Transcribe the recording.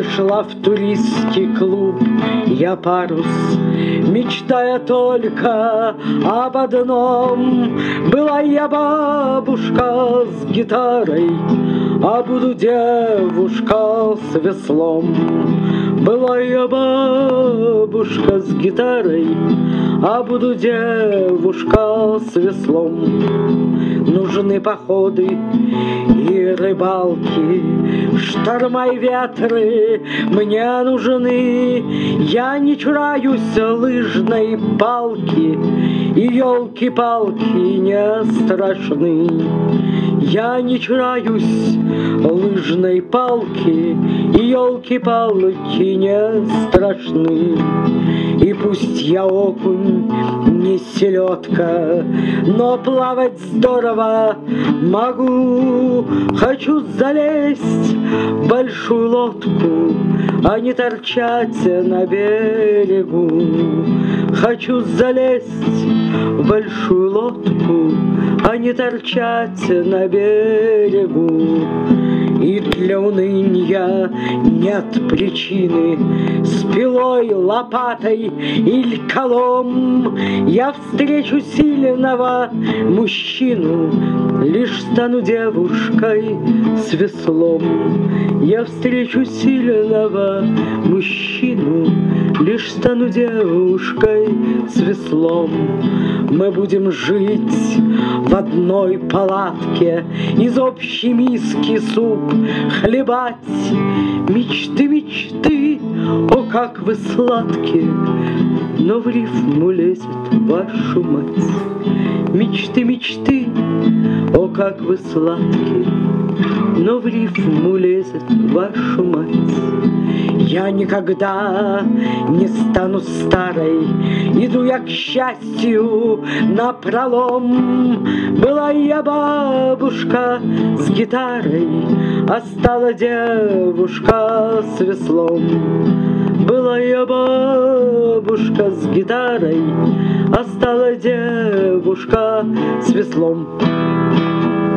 Пришла в туристский клуб я парус, мечтая только об одном. Была я бабушка с гитарой, а буду девушка с веслом. Была я бабушка с гитарой, а буду девушка с веслом. Нужны походы и рыбалки, шторма и ветры мне нужны. Я не чураюсь лыжной палки, и елки-палки не страшны. Я не чураюсь лыжной палки, и елки-палки не страшны. И пусть я окунь, не селедка, но плавать здорово могу. Хочу залезть в большую лодку, а не торчать на берегу. Хочу залезть в большую лодку, а не торчать на берегу. И для уныния нет причины. С пилой, лопатой или колом я встречу сильного мужчину, лишь стану девушкой с веслом. Я встречу сильного мужчину, лишь стану девушкой с веслом. Мы будем жить в одной палатке, из общей миски суп хлебать. Мечты, мечты, о, как вы сладкие, но в рифму лезет вашу мать. Мечты, мечты, о, как вы сладкие, но в рифму лезет вашу мать. Я никогда не стану старой, иду я, к счастью, напролом. Была я бабушка с гитарой, а стала девушка с веслом. Была я бабушка с гитарой, а стала девушка с веслом.